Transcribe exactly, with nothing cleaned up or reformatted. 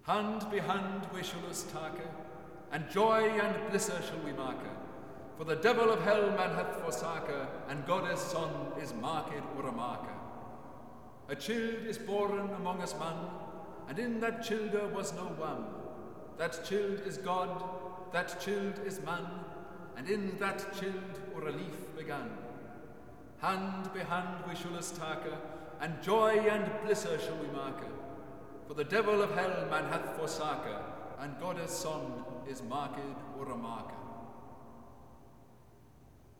Hand by hand we shall us take, and joy and blisse shall we make. For the devil of hell man hath forsake, and God his Son is marked or a marker. A child is born among us man, and in that childe was no one. That child is God, that child is man, and in that child or a leaf began. Hand by hand we shall us take, and joy and blisse shall we make. For the devil of hell man hath forsake, and God his Son is marked or a marker.